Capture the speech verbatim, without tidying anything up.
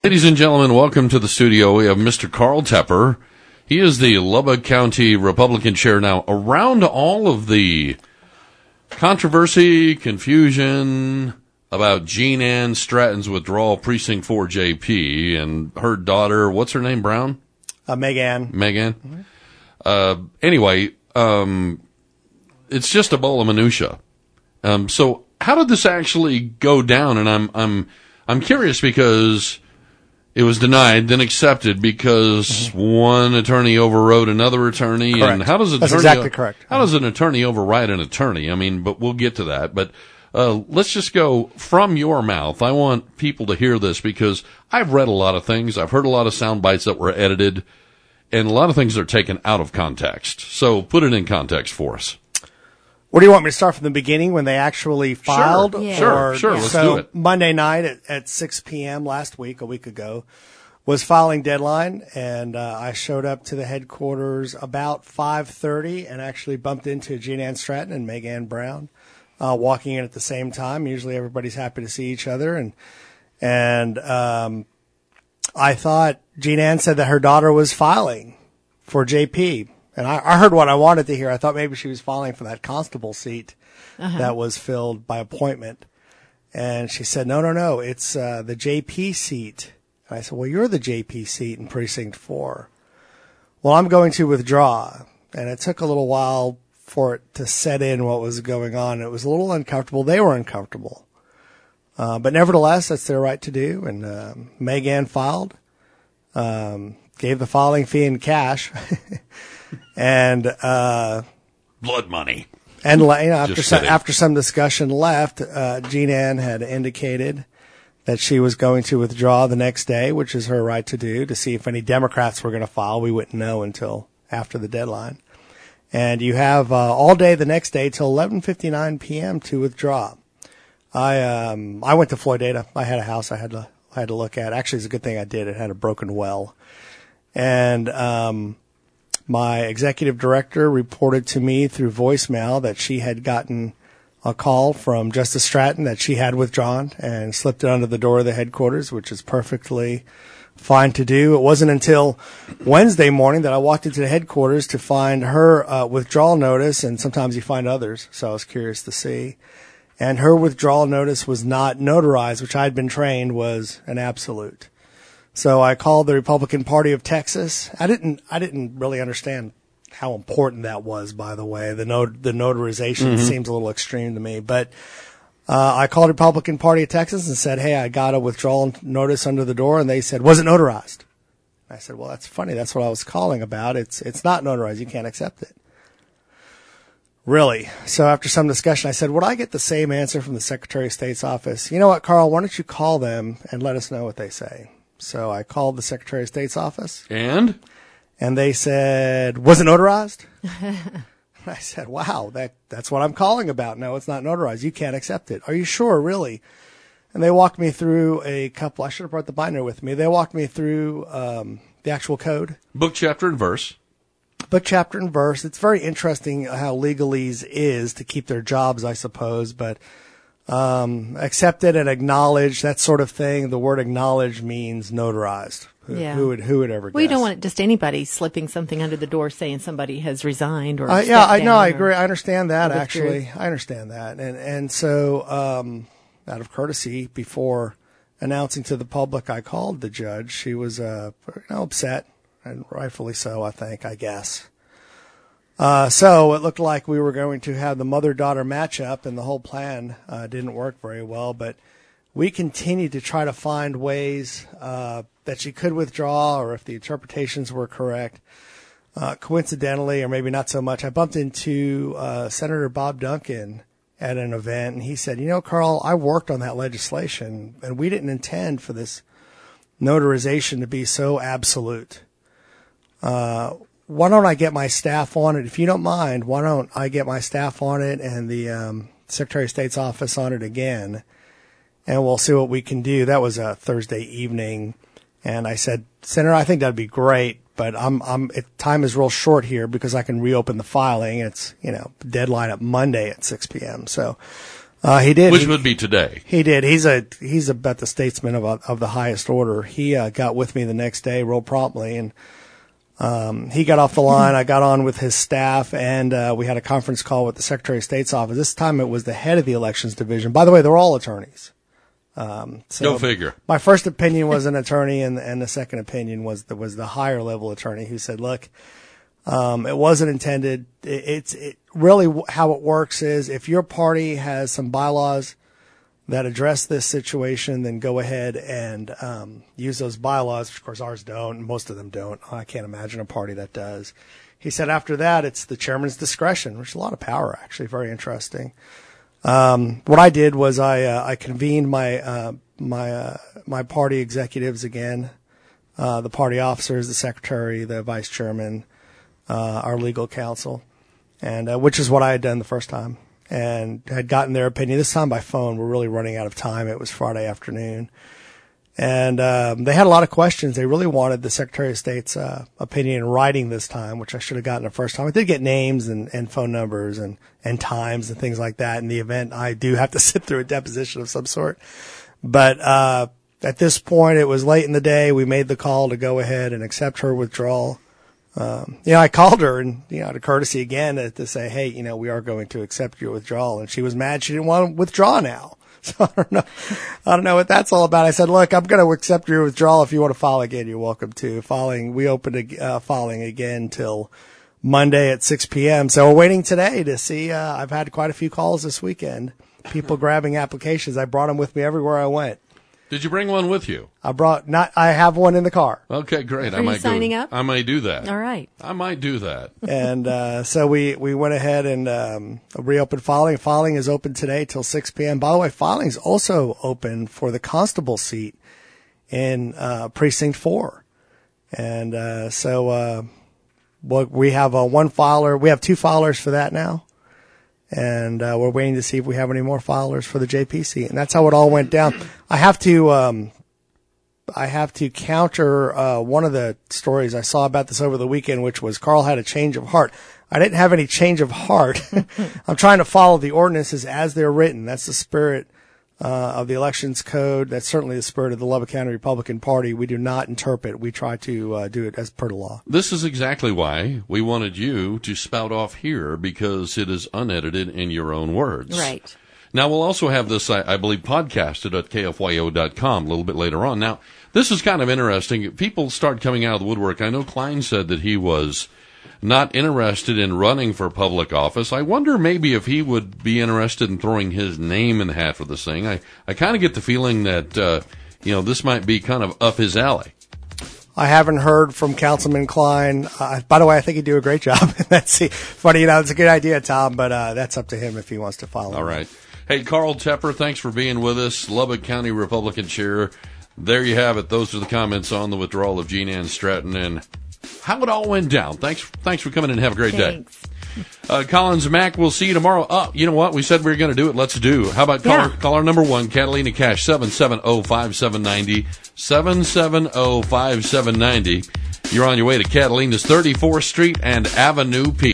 Ladies and gentlemen, welcome to the studio. We have Mister Carl Tepper. He is the Lubbock County Republican chair. Now, around all of the controversy, confusion about Jean Ann Stratton's withdrawal, Precinct four J P, and her daughter, what's her name, Brown? Uh, Megan. Megan. Mm-hmm. Uh, anyway, um, it's just a bowl of minutia. Um, so how did this actually go down? And I'm, I'm, I'm curious because it was denied, then accepted because mm-hmm. one attorney overrode another attorney. Correct. And how does an That's attorney, exactly correct. How does an attorney override an attorney? I mean, but we'll get to that. But uh, let's just go from your mouth. I want people to hear this because I've read a lot of things. I've heard a lot of sound bites that were edited, and a lot of things are taken out of context. So put it in context for us. What do you want me to start from the beginning when they actually filed? Sure, Yeah. sure, sure. Let's so do it. Monday night at, at six p.m. last week, a week ago, was filing deadline, and uh, I showed up to the headquarters about five thirty and actually bumped into Jean Ann Stratton and Megan Brown uh, walking in at the same time. Usually everybody's happy to see each other, and and um, I thought Jean Ann said that her daughter was filing for J P. And I, I heard what I wanted to hear. I thought maybe she was filing for that constable seat uh-huh. that was filled by appointment. And she said, no, no, no, it's uh, the J P seat. And I said, well, you're the J P seat in Precinct four. Well, I'm going to withdraw. And it took a little while for it to set in what was going on. It was a little uncomfortable. They were uncomfortable. Uh, but nevertheless, that's their right to do. And uh, Megan filed, um, gave the filing fee in cash. And, uh, blood money. And, you know, after some, after some discussion left, uh, Jean Ann had indicated that she was going to withdraw the next day, which is her right to do, to see if any Democrats were going to file. We wouldn't know until after the deadline. And you have, uh, all day the next day till eleven fifty-nine p.m. to withdraw. I, um, I went to Floydada. I had a house I had to, I had to look at. Actually, it's a good thing I did. It had a broken well. And, um, my executive director reported to me through voicemail that she had gotten a call from Justice Stratton that she had withdrawn and slipped it under the door of the headquarters, which is perfectly fine to do. It wasn't until Wednesday morning that I walked into the headquarters to find her uh, withdrawal notice, and sometimes you find others, so I was curious to see. And her withdrawal notice was not notarized, which I had been trained was an absolute. So I called the Republican Party of Texas. I didn't, I didn't really understand how important that was, by the way. The not, the notarization mm-hmm. seems a little extreme to me, but, uh, I called the Republican Party of Texas and said, hey, I got a withdrawal notice under the door. And they said, was it notarized? I said, well, that's funny. That's what I was calling about. It's, it's not notarized. You can't accept it. Really? So after some discussion, I said, would I get the same answer from the Secretary of State's office? You know what, Carl, why don't you call them and let us know what they say? So I called the Secretary of State's office. And? And they said, was it notarized? I said, wow, that, that's what I'm calling about. No, it's not notarized. You can't accept it. Are you sure, really? And they walked me through a couple. I should have brought the binder with me. They walked me through um, the actual code. Book, chapter, and verse. Book, chapter, and verse. It's very interesting how legalese is to keep their jobs, I suppose, but Um, accepted and acknowledged, that sort of thing. The word acknowledge means notarized. Who, yeah. who would, who would ever guess? We don't want just anybody slipping something under the door saying somebody has resigned or uh, yeah, I know. I or, agree. I understand that actually. I understand that. And, and so, um, out of courtesy, before announcing to the public, I called the judge. She was, uh, you know, upset, and rightfully so, I think, I guess. Uh, so it looked like we were going to have the mother-daughter matchup, and the whole plan uh, didn't work very well. But we continued to try to find ways uh, that she could withdraw, or if the interpretations were correct. Uh, coincidentally, or maybe not so much, I bumped into uh, Senator Bob Duncan at an event, and he said, you know, Carl, I worked on that legislation, and we didn't intend for this notarization to be so absolute. Uh Why don't I get my staff on it? If you don't mind, why don't I get my staff on it and the um, Secretary of State's office on it again, and we'll see what we can do. That was a Thursday evening, and I said, Senator, I think that'd be great, but I'm, I'm, it, time is real short here because I can reopen the filing. It's, you know, deadline up Monday at six p.m. So Uh, he did. Which he, would be today. He did. He's a he's about the statesman of of the highest order. He uh, got with me the next day real promptly, and um, he got off the line. I got on with his staff, and uh, we had a conference call with the Secretary of State's office. This time it was the head of the Elections Division. By the way, they're all attorneys. Um, so Go figure. My first opinion was an attorney, and and the second opinion was the, was the higher level attorney who said, "Look, um, it wasn't intended. It, it's it really how it works is if your party has some bylaws that address this situation, then go ahead and um, use those bylaws. Of course, ours don't. Most of them don't. I can't imagine a party that does." He said, "After that, it's the chairman's discretion," which is a lot of power, actually. Very interesting. Um, what I did was I, uh, I convened my, uh, my, uh, my party executives again, uh, the party officers, the secretary, the vice chairman, uh, our legal counsel, and, uh, which is what I had done the first time, and had gotten their opinion. This time by phone. We're really running out of time. It was Friday afternoon. And, um, they had a lot of questions. They really wanted the Secretary of State's, uh, opinion in writing this time, which I should have gotten the first time. I did get names and, and phone numbers and, and times and things like that. In the event I do have to sit through a deposition of some sort. But, uh, at this point, it was late in the day. We made the call to go ahead and accept her withdrawal. Um, you know, I called her and, you know, out of courtesy again to, to say, hey, you know, we are going to accept your withdrawal. And she was mad. She didn't want to withdraw now. So I don't know. I don't know what that's all about. I said, look, I'm going to accept your withdrawal. If you want to file again, you're welcome to. Filing, we opened uh, filing again till Monday at six p.m. So we're waiting today to see. Uh, I've had quite a few calls this weekend. People grabbing applications. I brought them with me everywhere I went. Did you bring one with you? I brought not. I have one in the car. Okay, great. Are I you might signing do, up? I might do that. All right. I might do that. And uh, so we, we went ahead and um, reopened filing. Filing is open today till six p.m. By the way, filing is also open for the constable seat in uh, Precinct four. And uh, so uh, well, we have a one filer. We have two filers for that now. And uh, we're waiting to see if we have any more filers for the J P seat. And that's how it all went down. I have to... Um, I have to counter uh, one of the stories I saw about this over the weekend, which was Carl had a change of heart. I didn't have any change of heart. I'm trying to follow the ordinances as they're written. That's the spirit uh, of the elections code. That's certainly the spirit of the Lubbock County Republican Party. We do not interpret. We try to uh, do it as per the law. This is exactly why we wanted you to spout off here, because it is unedited in your own words. Right. Now, we'll also have this, I, I believe, podcasted at K F Y O dot com a little bit later on. Now, this is kind of interesting. People start coming out of the woodwork. I know Klein said that he was not interested in running for public office. I wonder maybe if he would be interested in throwing his name in the hat for this thing. I, I kind of get the feeling that, uh, you know, this might be kind of up his alley. I haven't heard from Councilman Klein. Uh, by the way, I think he'd do a great job. That's funny, you know, it's a good idea, Tom, but uh, that's up to him if he wants to follow. All right. Hey, Carl Tepper, thanks for being with us, Lubbock County Republican Chair. There you have it. Those are the comments on the withdrawal of Jean Ann Stratton and how it all went down. Thanks thanks for coming in and have a great Thanks. day. Uh, Collins Mack, we'll see you tomorrow. Oh, you know what? We said we were going to do it. Let's do. How about caller, Yeah. caller number one, Catalina Cash, seven seven zero, five seven nine zero, seven seven zero, five seven nine zero. You're on your way to Catalina's thirty-fourth Street and Avenue P.